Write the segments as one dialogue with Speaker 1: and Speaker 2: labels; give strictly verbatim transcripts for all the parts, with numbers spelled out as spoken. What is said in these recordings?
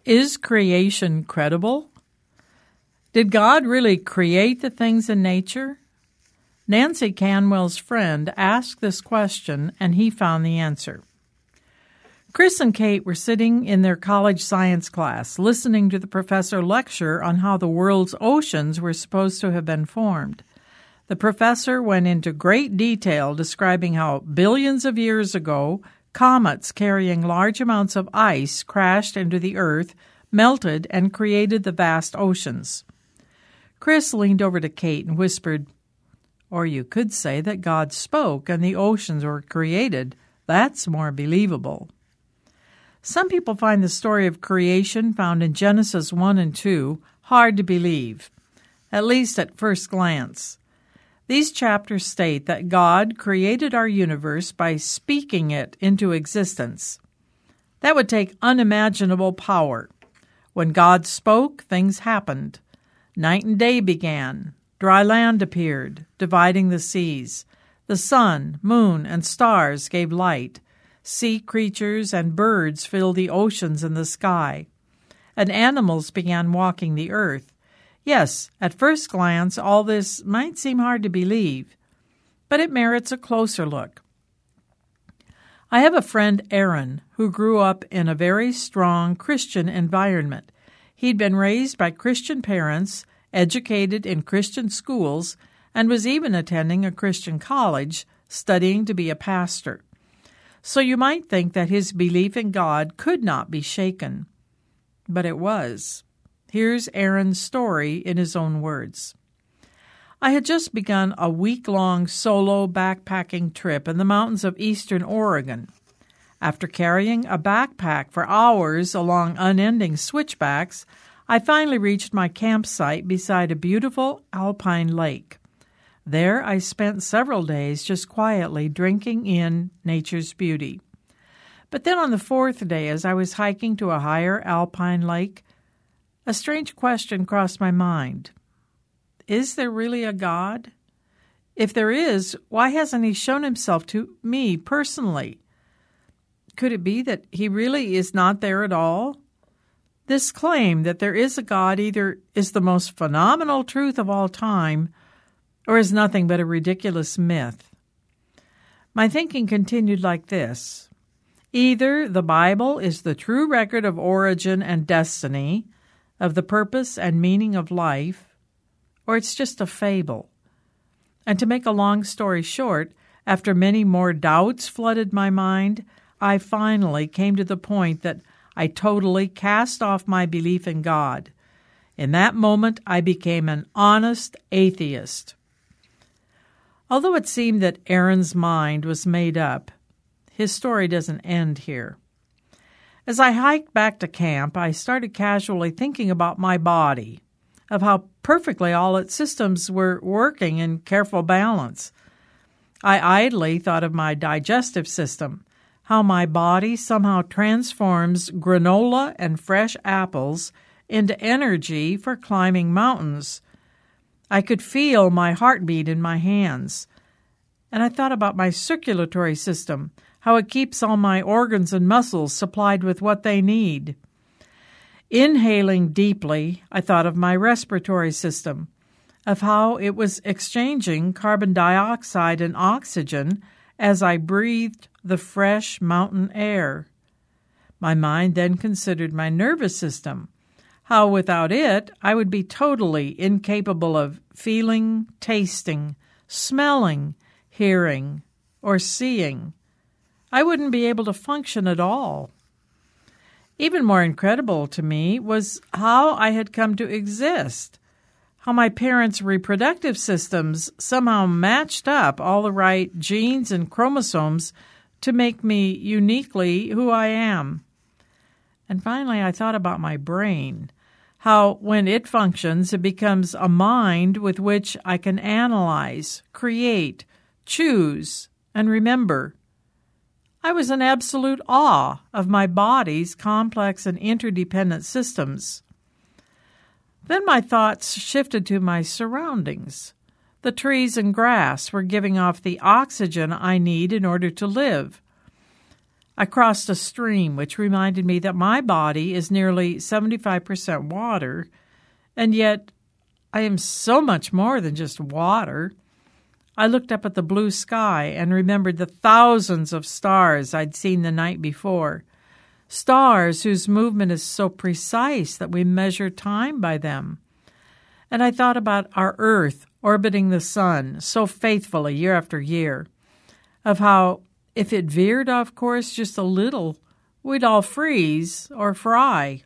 Speaker 1: Is creation credible? Did God really create the things in nature? Nancy Canwell's friend asked this question, and he found the answer. Chris and Kate were sitting in their college science class, listening to the professor lecture on how the world's oceans were supposed to have been formed. The professor went into great detail describing how billions of years ago, comets carrying large amounts of ice crashed into the earth, melted, and created the vast oceans. Chris leaned over to Kate and whispered, "Or you could say that God spoke and the oceans were created. That's more believable." Some people find the story of creation found in Genesis one and two hard to believe, at least at first glance. These chapters state that God created our universe by speaking it into existence. That would take unimaginable power. When God spoke, things happened. Night and day began. Dry land appeared, dividing the seas. The sun, moon, and stars gave light. Sea creatures and birds filled the oceans and the sky. And animals began walking the earth. Yes, at first glance, all this might seem hard to believe, but it merits a closer look. I have a friend, Aaron, who grew up in a very strong Christian environment. He'd been raised by Christian parents, educated in Christian schools, and was even attending a Christian college, studying to be a pastor. So you might think that his belief in God could not be shaken. But it was. Here's Aaron's story in his own words. I had just begun a week-long solo backpacking trip in the mountains of eastern Oregon. After carrying a backpack for hours along unending switchbacks, I finally reached my campsite beside a beautiful alpine lake. There I spent several days just quietly drinking in nature's beauty. But then on the fourth day, as I was hiking to a higher alpine lake, a strange question crossed my mind. Is there really a God? If there is, why hasn't he shown himself to me personally? Could it be that he really is not there at all? This claim that there is a God either is the most phenomenal truth of all time or is nothing but a ridiculous myth. My thinking continued like this. Either the Bible is the true record of origin and destiny, of the purpose and meaning of life, or it's just a fable. And to make a long story short, after many more doubts flooded my mind, I finally came to the point that I totally cast off my belief in God. In that moment, I became an honest atheist. Although it seemed that Aaron's mind was made up, his story doesn't end here. As I hiked back to camp, I started casually thinking about my body, of how perfectly all its systems were working in careful balance. I idly thought of my digestive system, how my body somehow transforms granola and fresh apples into energy for climbing mountains. I could feel my heartbeat in my hands. And I thought about my circulatory system, how it keeps all my organs and muscles supplied with what they need. Inhaling deeply, I thought of my respiratory system, of how it was exchanging carbon dioxide and oxygen as I breathed the fresh mountain air. My mind then considered my nervous system, how without it I would be totally incapable of feeling, tasting, smelling, hearing, or seeing. I wouldn't be able to function at all. Even more incredible to me was how I had come to exist, how my parents' reproductive systems somehow matched up all the right genes and chromosomes to make me uniquely who I am. And finally, I thought about my brain, how when it functions, it becomes a mind with which I can analyze, create, choose, and remember. I was in absolute awe of my body's complex and interdependent systems. Then my thoughts shifted to my surroundings. The trees and grass were giving off the oxygen I need in order to live. I crossed a stream, which reminded me that my body is nearly seventy-five percent water, and yet I am so much more than just water. I looked up at the blue sky and remembered the thousands of stars I'd seen the night before, stars whose movement is so precise that we measure time by them. And I thought about our Earth orbiting the sun so faithfully year after year, of how if it veered off course just a little, we'd all freeze or fry.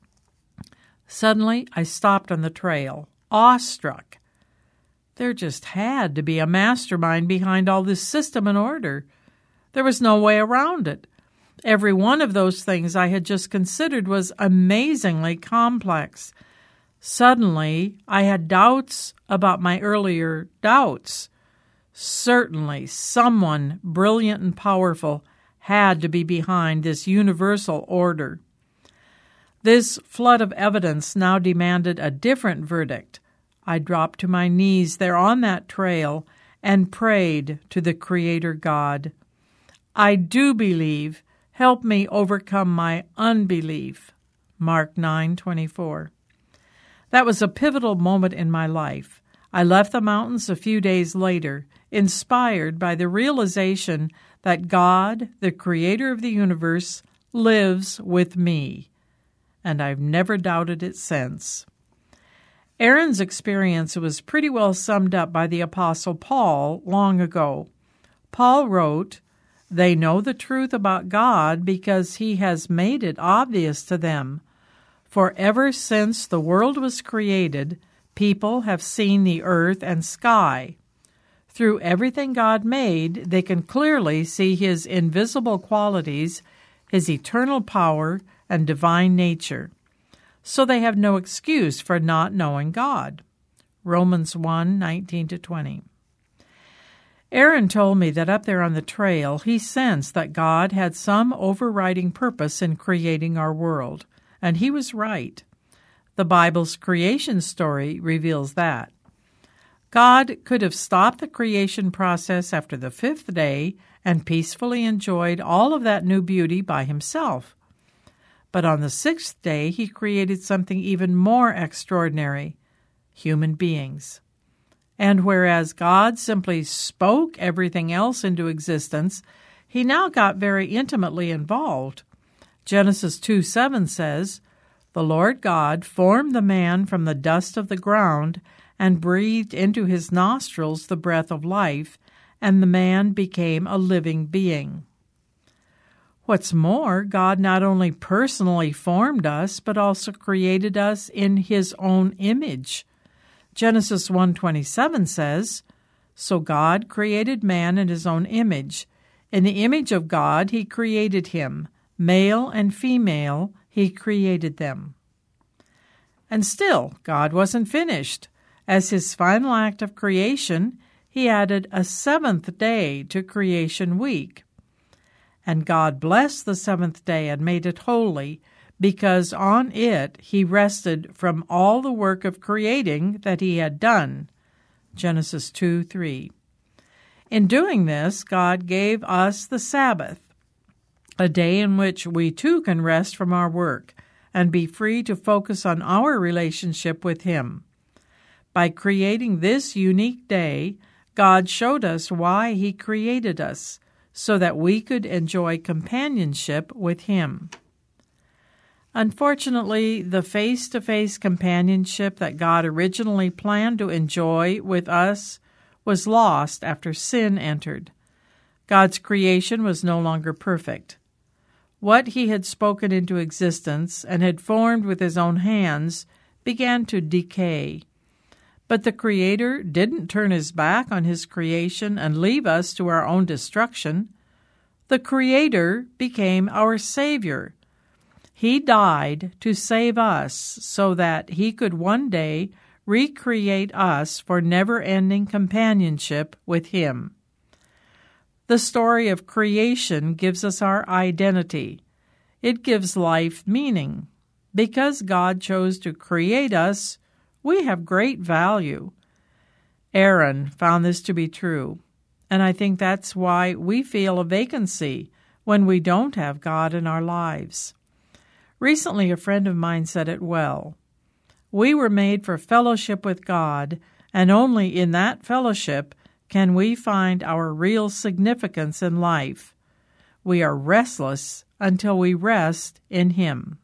Speaker 1: Suddenly, I stopped on the trail, awestruck. There just had to be a mastermind behind all this system and order. There was no way around it. Every one of those things I had just considered was amazingly complex. Suddenly, I had doubts about my earlier doubts. Certainly, someone brilliant and powerful had to be behind this universal order. This flood of evidence now demanded a different verdict. I dropped to my knees there on that trail and prayed to the Creator God. I do believe. Help me overcome my unbelief. Mark nine twenty-four. That was a pivotal moment in my life. I left the mountains a few days later, inspired by the realization that God, the Creator of the universe, lives with me. And I've never doubted it since. Aaron's experience was pretty well summed up by the Apostle Paul long ago. Paul wrote, "They know the truth about God because he has made it obvious to them. For ever since the world was created, people have seen the earth and sky. Through everything God made, they can clearly see his invisible qualities, his eternal power, and divine nature. So they have no excuse for not knowing God." Romans one nineteen to twenty. Aaron told me that up there on the trail, he sensed that God had some overriding purpose in creating our world, and he was right. The Bible's creation story reveals that. God could have stopped the creation process after the fifth day and peacefully enjoyed all of that new beauty by himself. But on the sixth day, he created something even more extraordinary, human beings. And whereas God simply spoke everything else into existence, he now got very intimately involved. Genesis two seven says, "The Lord God formed the man from the dust of the ground and breathed into his nostrils the breath of life, and the man became a living being." What's more, God not only personally formed us, but also created us in his own image. Genesis one twenty-seven says, "So God created man in his own image. In the image of God he created him. Male and female he created them." And still, God wasn't finished. As his final act of creation, he added a seventh day to creation week. And God blessed the seventh day and made it holy, because on it he rested from all the work of creating that he had done. Genesis two three. In doing this, God gave us the Sabbath, a day in which we too can rest from our work and be free to focus on our relationship with him. By creating this unique day, God showed us why he created us, so that we could enjoy companionship with him. Unfortunately, the face-to-face companionship that God originally planned to enjoy with us was lost after sin entered. God's creation was no longer perfect. What he had spoken into existence and had formed with his own hands began to decay. But the Creator didn't turn his back on his creation and leave us to our own destruction. The Creator became our Savior. He died to save us so that he could one day recreate us for never-ending companionship with him. The story of creation gives us our identity. It gives life meaning. Because God chose to create us, we have great value. Aaron found this to be true, and I think that's why we feel a vacancy when we don't have God in our lives. Recently, a friend of mine said it well. We were made for fellowship with God, and only in that fellowship can we find our real significance in life. We are restless until we rest in Him.